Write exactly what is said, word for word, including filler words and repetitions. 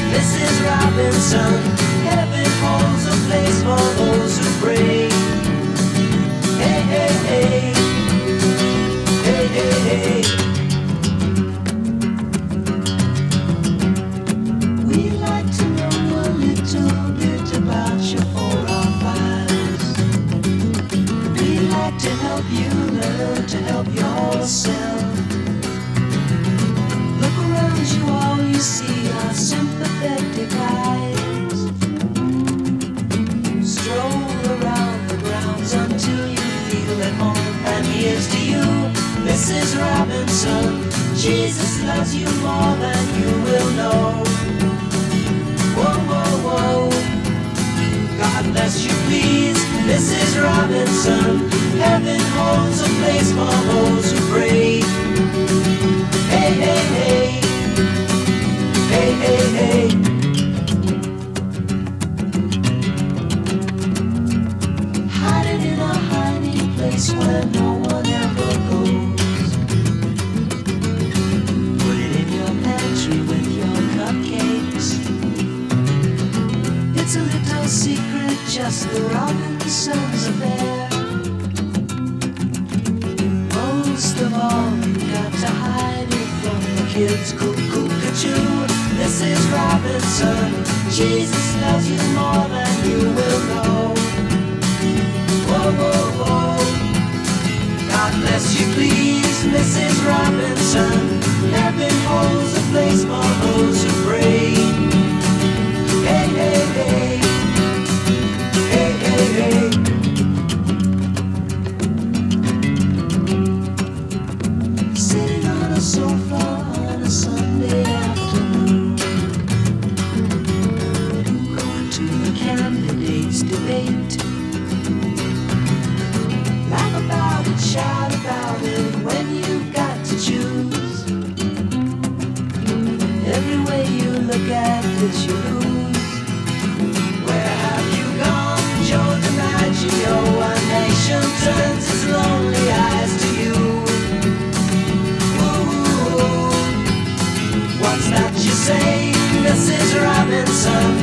Missus Robinson. Heaven holds a place for those who pray. Hey, hey, hey. Hey, hey, hey. We'd like to know a little bit about your forefathers. We'd like to help you learn to help yourself. Look around you, all you see are sympathetic eyes. Stroll around the grounds until you feel at home. And here's to you, Missus Robinson. Jesus loves you more than you will know. Whoa, whoa, whoa. God bless you, please, Missus Robinson. Heaven holds a place for those who pray. Hey, hey, hey. Hey, hey, hey. Hiding in a hiding place where no one ever goes. Put it in your pantry with your cupcakes. It's a little secret, just the Robinsons affair. Most of all, you got to hide it from the kids. Cuckoo-cuckoo, Missus Robinson. Jesus loves you more than you will know. Whoa, whoa, whoa. God bless you, please, Missus Robinson. Heaven holds a place for those who pray. Hey, hey, hey. Hey, hey, hey. Sitting on a sofa on a Sunday afternoon, going to the candidates' debate. Laugh about it, shout about it when you've got to choose. Every way you look at it, you lose. Where have you gone, Joe DiMaggio? A nation turns its lonely eyes to you. Ooh, what's that you say, Missus Robinson?